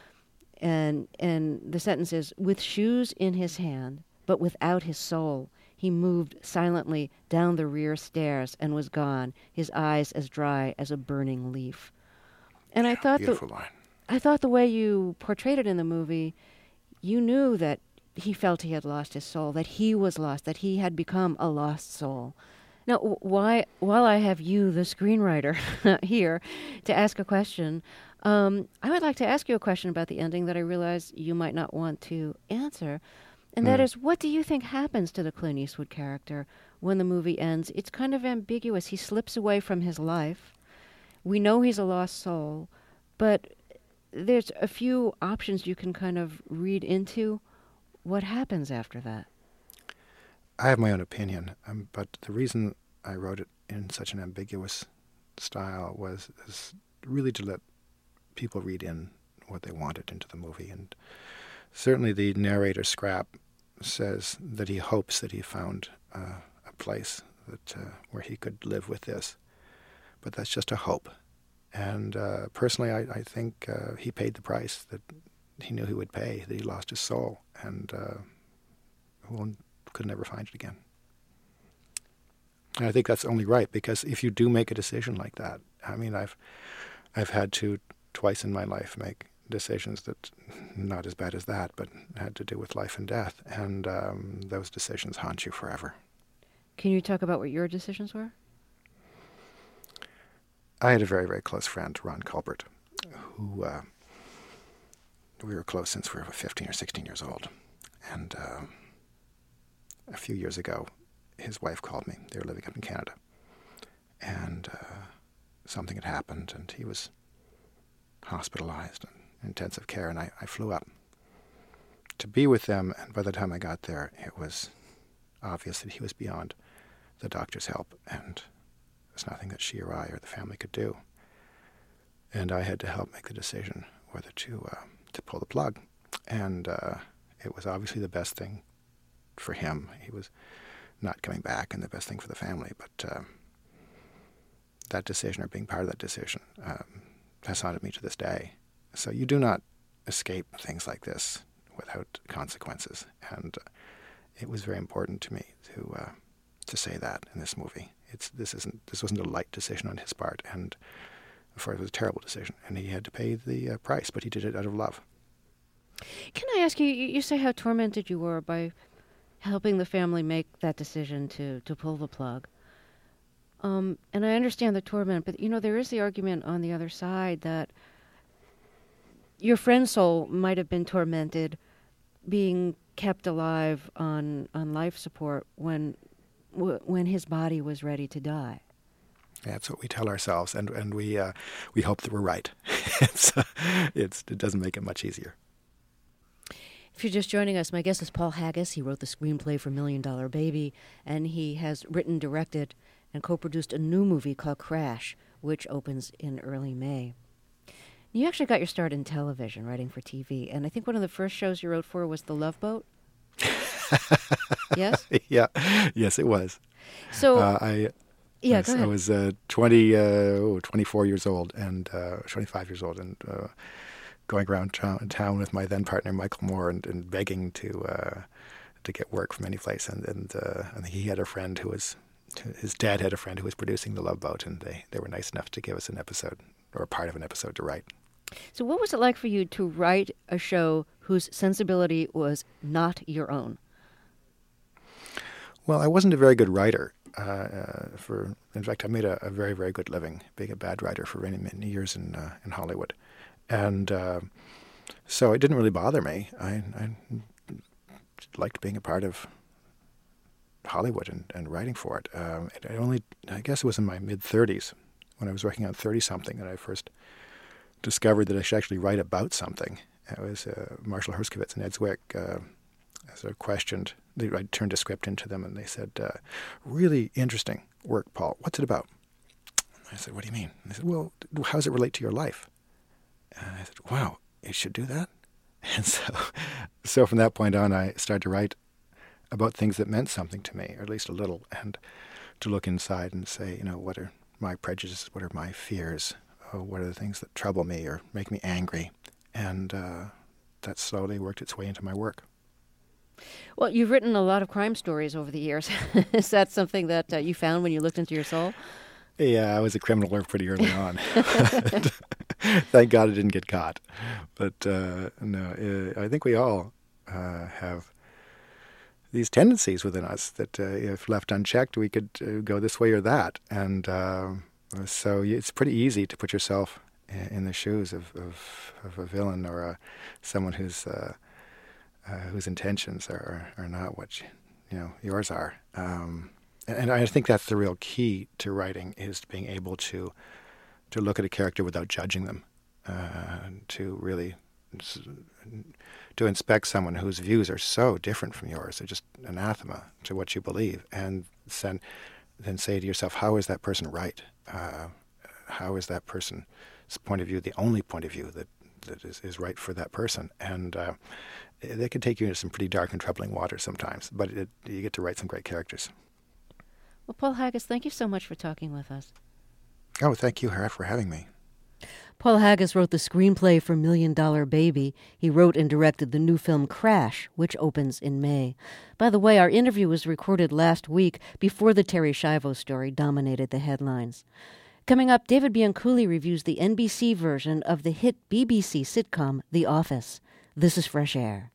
[SPEAKER 1] And and the sentence is, with shoes in his hand, but without his soul, he moved silently down the rear stairs and was gone, his eyes as dry as a burning leaf. And I thought
[SPEAKER 10] Beautiful
[SPEAKER 1] the,
[SPEAKER 10] line.
[SPEAKER 1] I thought the way you portrayed it in the movie, you knew that he felt he had lost his soul, that he was lost, that he had become a lost soul. Now, why, while I have you, the screenwriter, here to ask a question, um, I would like to ask you a question about the ending that I realize you might not want to answer. And that mm. is, what do you think happens to the Clint Eastwood character when the movie ends? It's kind of ambiguous. He slips away from his life. We know he's a lost soul, but there's a few options you can kind of read into what happens after that.
[SPEAKER 10] I have my own opinion, um, but the reason I wrote it in such an ambiguous style was is really to let people read in what they wanted into the movie. And certainly the narrator, Scrap, says that he hopes that he found uh, a place that uh, where he could live with this. But that's just a hope. And uh, personally, I, I think uh, he paid the price that he knew he would pay, that he lost his soul, and uh, well, could never find it again. And I think that's only right, because if you do make a decision like that, I mean, I've I've had to twice in my life make decisions that, not as bad as that, but had to do with life and death, and um, those decisions haunt you forever.
[SPEAKER 1] Can you talk about what your decisions were?
[SPEAKER 10] I had a very, very close friend, Ron Culbert, who uh, we were close since we were fifteen or sixteen years old. And uh, a few years ago, his wife called me. They were living up in Canada. And uh, something had happened, and he was hospitalized and in intensive care, and I, I flew up to be with them. And by the time I got there, it was obvious that he was beyond the doctor's help, and there was nothing that she or I or the family could do. And I had to help make the decision whether to uh, to pull the plug. And uh, it was obviously the best thing for him. He was not coming back, and the best thing for the family. But uh, that decision, or being part of that decision, um, has haunted me to this day. So you do not escape things like this without consequences. And uh, it was very important to me to uh, to say that in this movie. It's this isn't this wasn't a light decision on his part, and for it was a terrible decision, and he had to pay the uh, price, but he did it out of love.
[SPEAKER 1] Can I ask you, you you say how tormented you were by helping the family make that decision to, to pull the plug. Um, and I understand the torment, but, you know, there is the argument on the other side that your friend's soul might have been tormented being kept alive on, on life support when w- when his body was ready to die.
[SPEAKER 10] That's what we tell ourselves, and, and we uh, we hope that we're right. it's, uh, it's, it doesn't make it much easier.
[SPEAKER 1] If you're just joining us, my guest is Paul Haggis. He wrote the screenplay for Million Dollar Baby, and he has written, directed, and co-produced a new movie called Crash, which opens in early May. You actually got your start in television, writing for T V, and I think one of the first shows you wrote for was The Love Boat. Yes?
[SPEAKER 10] Yeah. Yes, it was.
[SPEAKER 1] So,
[SPEAKER 10] uh, I
[SPEAKER 1] yeah,
[SPEAKER 10] I,
[SPEAKER 1] go ahead.
[SPEAKER 10] I was uh, twenty, uh, oh, twenty-four years old, and uh, twenty-five years old, and uh, going around town, town with my then partner Michael Moore, and, and begging to uh, to get work from any place. And and, uh, and he had a friend who was, his dad had a friend who was producing The Love Boat, and they, they were nice enough to give us an episode, or a part of an episode to write.
[SPEAKER 1] So what was it like for you to write a show whose sensibility was not your own?
[SPEAKER 10] Well, I wasn't a very good writer. Uh, uh, for in fact, I made a, a very, very good living being a bad writer for many, many years in uh, in Hollywood, and uh, so it didn't really bother me. I, I liked being a part of Hollywood and, and writing for it. Um, it. I only, I guess, it was in my mid thirties when I was working on thirty something that I first discovered that I should actually write about something. It was uh, Marshall Herskovitz and Ed Zwick uh, sort of questioned. They, I turned a script into them, and they said, uh, "Really interesting work, Paul. What's it about?" I said, "What do you mean?" And they said, "Well, how does it relate to your life?" And I said, "Wow, you should do that." And so, so from that point on, I started to write about things that meant something to me, or at least a little, and to look inside and say, you know, what are my prejudices? What are my fears? Oh, what are the things that trouble me or make me angry? And uh, that slowly worked its way into my work.
[SPEAKER 1] Well, you've written a lot of crime stories over the years. Is that something that uh, you found when you looked into your soul?
[SPEAKER 10] Yeah, I was a criminal pretty early on. Thank God I didn't get caught. But uh, no, uh, I think we all uh, have these tendencies within us that uh, if left unchecked, we could uh, go this way or that. And uh, so it's pretty easy to put yourself in the shoes of, of, of a villain or a, someone who's uh, uh, whose intentions are, are not what you, you know yours are. Um, and I think that's the real key to writing, is being able to to look at a character without judging them, uh, to really to inspect someone whose views are so different from yours. They're just anathema to what you believe, and then then say to yourself, how is that person right? Uh, how is that person's point of view the only point of view that, that is, is right for that person? And uh, they can take you into some pretty dark and troubling waters sometimes, but it, you get to write some great characters.
[SPEAKER 1] Well, Paul Haggis, thank you so much for talking with us.
[SPEAKER 10] Oh, thank you, Hara, for having me.
[SPEAKER 1] Paul Haggis wrote the screenplay for Million Dollar Baby. He wrote and directed the new film Crash, which opens in May. By the way, our interview was recorded last week before the Terry Schiavo story dominated the headlines. Coming up, David Bianculli reviews the N B C version of the hit B B C sitcom The Office. This is Fresh Air.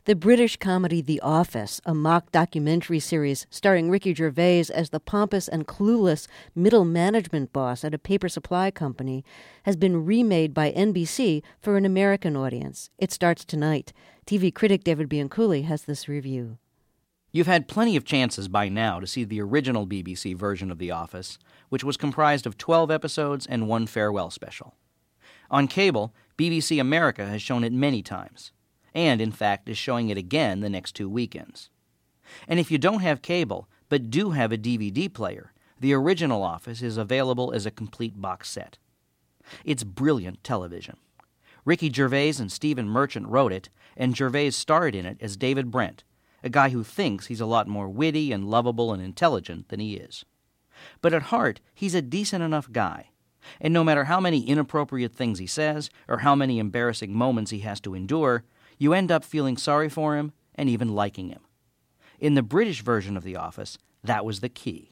[SPEAKER 1] The British comedy The Office, a mock documentary series starring Ricky Gervais as the pompous and clueless middle management boss at a paper supply company, has been remade by N B C for an American audience. It starts tonight. T V critic David Bianculli has this review.
[SPEAKER 11] You've had plenty of chances by now to see the original B B C version of The Office, which was comprised of twelve episodes and one farewell special. On cable, B B C America has shown it many times, and in fact is showing it again the next two weekends. And if you don't have cable, but do have a D V D player, the original Office is available as a complete box set. It's brilliant television. Ricky Gervais and Stephen Merchant wrote it, and Gervais starred in it as David Brent, a guy who thinks he's a lot more witty and lovable and intelligent than he is. But at heart, he's a decent enough guy, and no matter how many inappropriate things he says or how many embarrassing moments he has to endure, you end up feeling sorry for him and even liking him. In the British version of The Office, that was the key.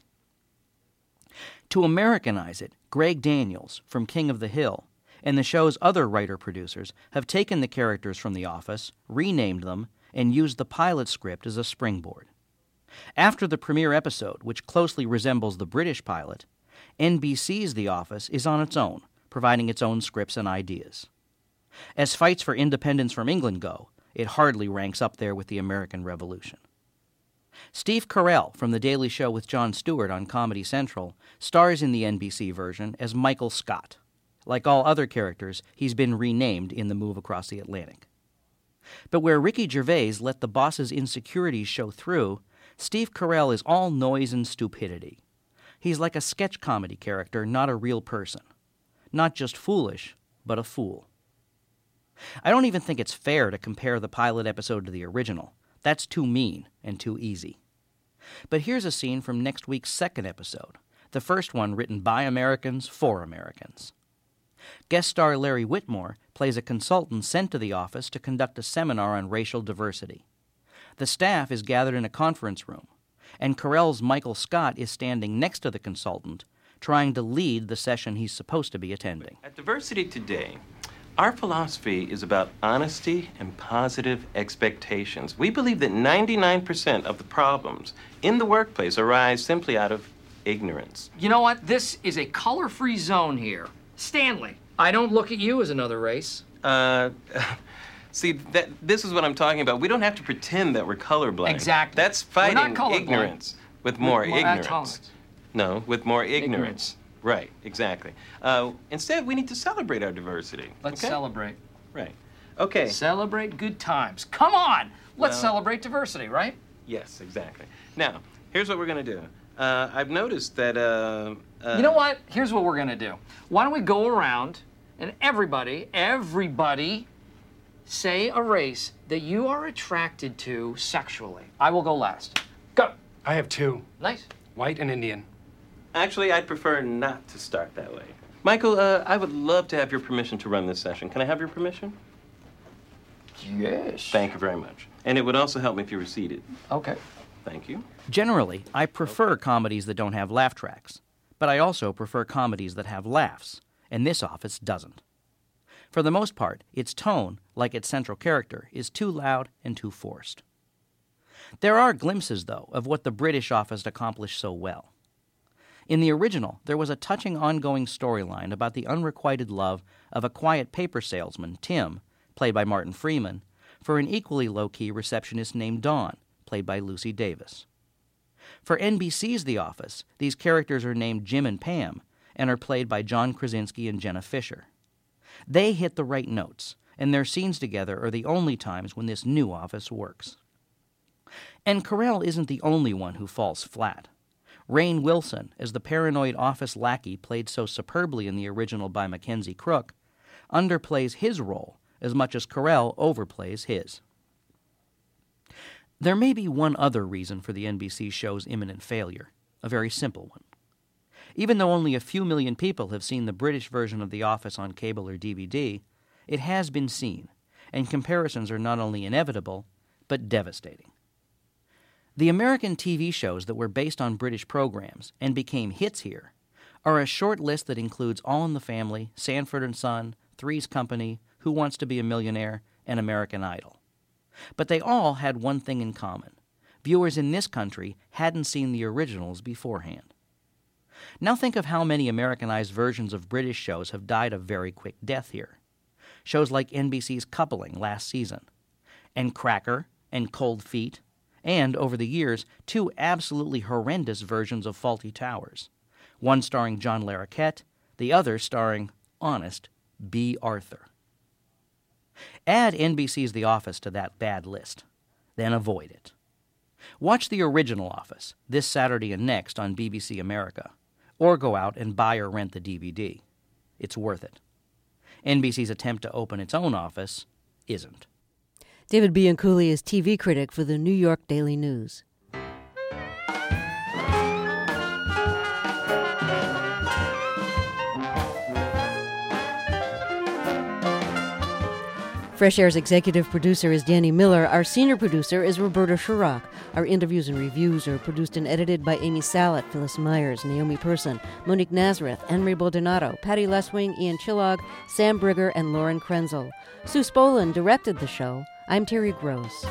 [SPEAKER 11] To Americanize it, Greg Daniels, from King of the Hill, and the show's other writer-producers have taken the characters from The Office, renamed them, and used the pilot script as a springboard. After the premiere episode, which closely resembles the British pilot, N B C's The Office is on its own, providing its own scripts and ideas. As fights for independence from England go, it hardly ranks up there with the American Revolution. Steve Carell from The Daily Show with Jon Stewart on Comedy Central stars in the N B C version as Michael Scott. Like all other characters, he's been renamed in the move across the Atlantic. But where Ricky Gervais let the boss's insecurities show through, Steve Carell is all noise and stupidity. He's like a sketch comedy character, not a real person. Not just foolish, but a fool. I don't even think it's fair to compare the pilot episode to the original. That's too mean and too easy. But here's a scene from next week's second episode, the first one written by Americans for Americans. Guest star Larry Whitmore plays a consultant sent to the office to conduct a seminar on racial diversity. The staff is gathered in a conference room, and Carell's Michael Scott is standing next to the consultant, trying to lead the session he's supposed to be attending.
[SPEAKER 12] At Diversity Today, our philosophy is about honesty and positive expectations. We believe that ninety-nine percent of the problems in the workplace arise simply out of ignorance.
[SPEAKER 13] You know what? This is a color-free zone here. Stanley, I don't look at you as another race.
[SPEAKER 12] Uh, see, that this is what I'm talking about. We don't have to pretend that we're colorblind.
[SPEAKER 13] Exactly.
[SPEAKER 12] That's fighting ignorance with more, with more ignorance. Tolerance. No, with more ignorance. ignorance. Right, exactly. Uh, instead, we need to celebrate our diversity.
[SPEAKER 13] Let's
[SPEAKER 12] okay?
[SPEAKER 13] celebrate.
[SPEAKER 12] Right. Okay.
[SPEAKER 13] Celebrate good times. Come on! Let's
[SPEAKER 12] well,
[SPEAKER 13] celebrate diversity, right?
[SPEAKER 12] Yes, exactly. Now, here's what we're going to do. Uh, I've noticed that... Uh, uh,
[SPEAKER 13] you know what? Here's what we're going to do. Why don't we go around and everybody, everybody, say a race that you are attracted to sexually. I will go last. Go.
[SPEAKER 14] I have two.
[SPEAKER 13] Nice.
[SPEAKER 14] White and Indian.
[SPEAKER 12] Actually, I'd prefer not to start that way. Michael, uh, I would love to have your permission to run this session. Can I have your permission?
[SPEAKER 13] Yes.
[SPEAKER 12] Thank you very much. And it would also help me if you were seated.
[SPEAKER 13] Okay.
[SPEAKER 12] Thank you.
[SPEAKER 11] Generally, I prefer comedies that don't have laugh tracks, but I also prefer comedies that have laughs, and this office doesn't. For the most part, its tone, like its central character, is too loud and too forced. There are glimpses, though, of what the British office accomplished so well. In the original, there was a touching ongoing storyline about the unrequited love of a quiet paper salesman, Tim, played by Martin Freeman, for an equally low-key receptionist named Dawn, played by Lucy Davis. For N B C's The Office, these characters are named Jim and Pam and are played by John Krasinski and Jenna Fisher. They hit the right notes, and their scenes together are the only times when this new office works. And Carell isn't the only one who falls flat. Rainn Wilson, as the paranoid office lackey played so superbly in the original by Mackenzie Crook, underplays his role as much as Carell overplays his. There may be one other reason for the N B C show's imminent failure, a very simple one. Even though only a few million people have seen the British version of The Office on cable or D V D, it has been seen, and comparisons are not only inevitable, but devastating. The American T V shows that were based on British programs and became hits here are a short list that includes All in the Family, Sanford and Son, Three's Company, Who Wants to Be a Millionaire, and American Idol. But they all had one thing in common. Viewers in this country hadn't seen the originals beforehand. Now think of how many Americanized versions of British shows have died a very quick death here. Shows like N B C's Coupling last season, and Cracker, and Cold Feet, and, over the years, two absolutely horrendous versions of Fawlty Towers, one starring John Larroquette, the other starring, honest, B. Arthur. Add N B C's The Office to that bad list, then avoid it. Watch the original Office, this Saturday and next on B B C America, or go out and buy or rent the D V D. It's worth it. N B C's attempt to open its own office isn't.
[SPEAKER 1] David Bianculli is T V critic for the New York Daily News. Fresh Air's executive producer is Danny Miller. Our senior producer is Roberta Shirok. Our interviews and reviews are produced and edited by Amy Salet, Phyllis Myers, Naomi Person, Monique Nazareth, Henry Baldonado, Patty Leswing, Ian Chillog, Sam Brigger, and Lauren Krenzel. Sue Spolin directed the show. I'm Terry Gross.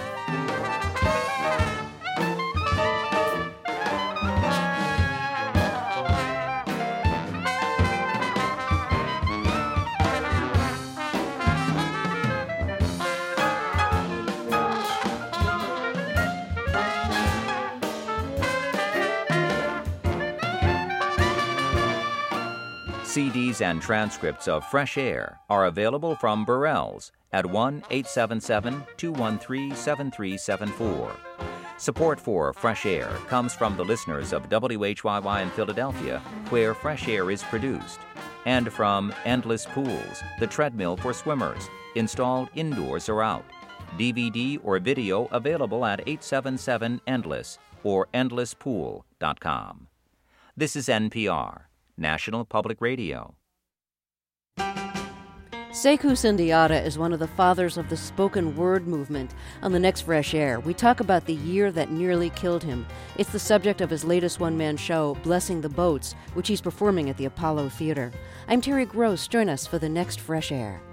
[SPEAKER 6] C Ds and transcripts of Fresh Air are available from Burrell's at one eight seven seven, two one three, seven three seven four. Support for Fresh Air comes from the listeners of W H Y Y in Philadelphia, where Fresh Air is produced, and from Endless Pools, the treadmill for swimmers, installed indoors or out. D V D or video available at eight seven seven Endless or endless pool dot com. This is N P R, National Public Radio.
[SPEAKER 1] Sekou Sundiata is one of the fathers of the spoken word movement. On the next Fresh Air, we talk about the year that nearly killed him. It's the subject of his latest one-man show, Blessing the Boats, which he's performing at the Apollo Theater. I'm Terry Gross. Join us for the next Fresh Air.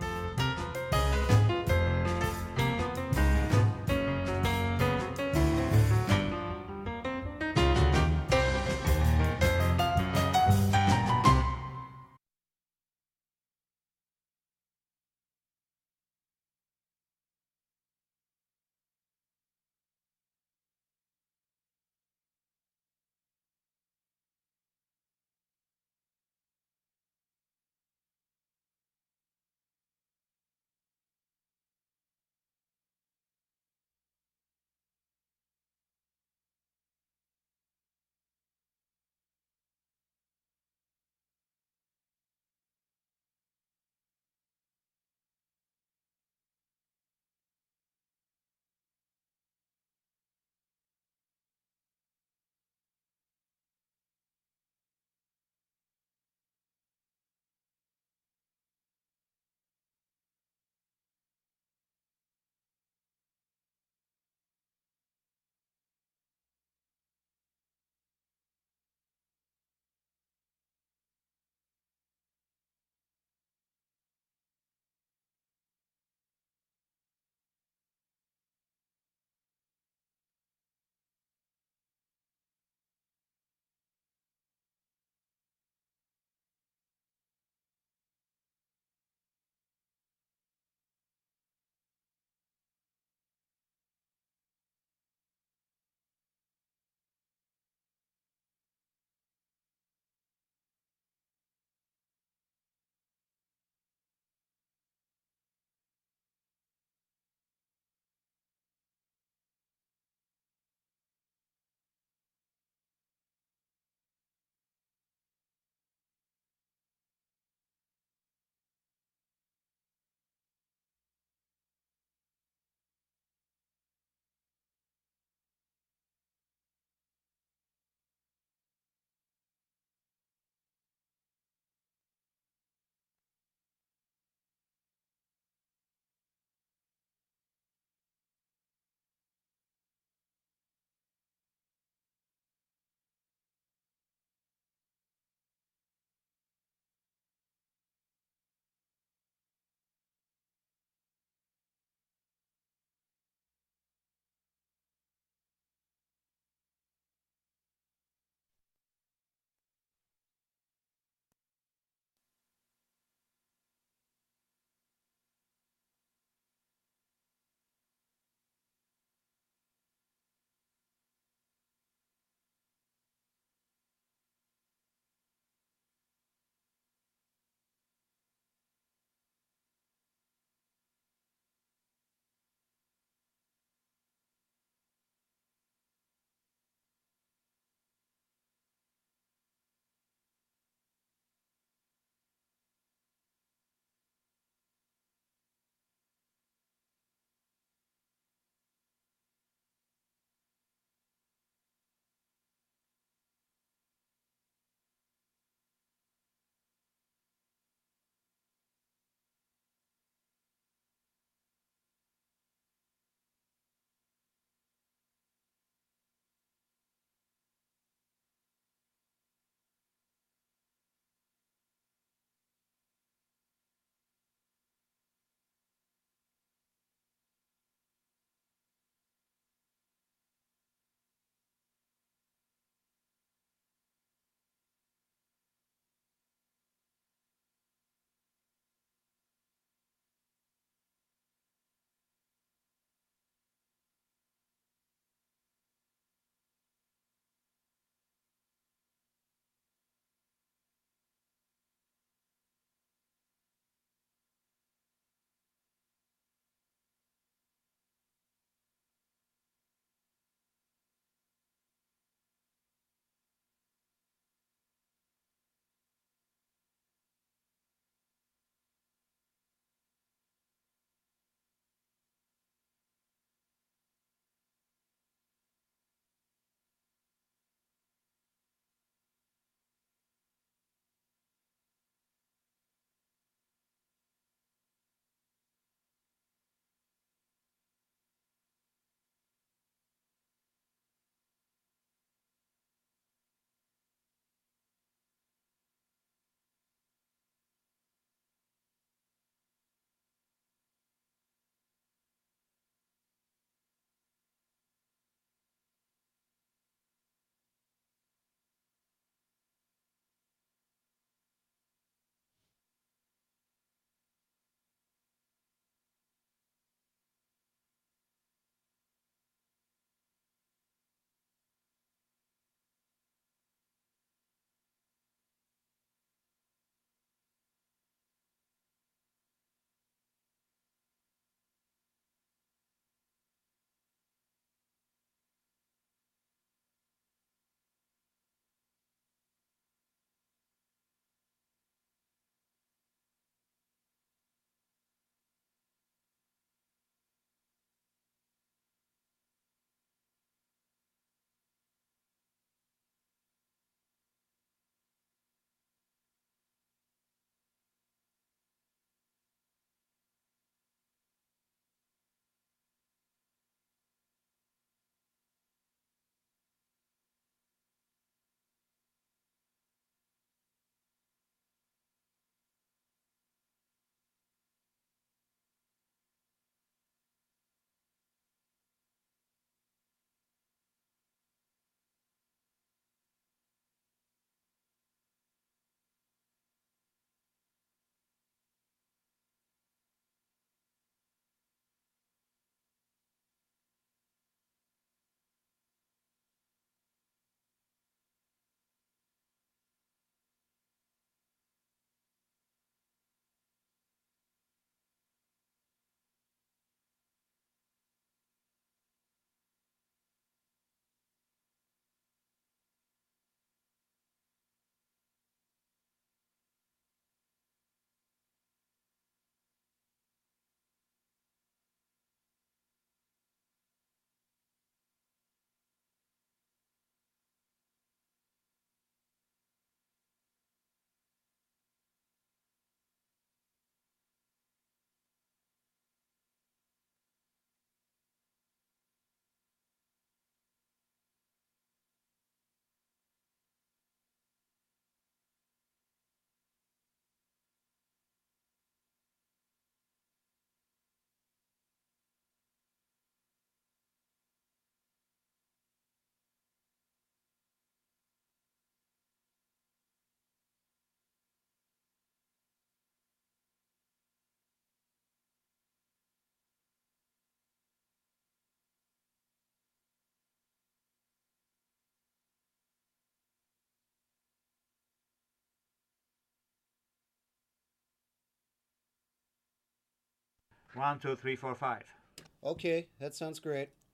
[SPEAKER 14] One, two, three, four, five.
[SPEAKER 15] Okay, that sounds great.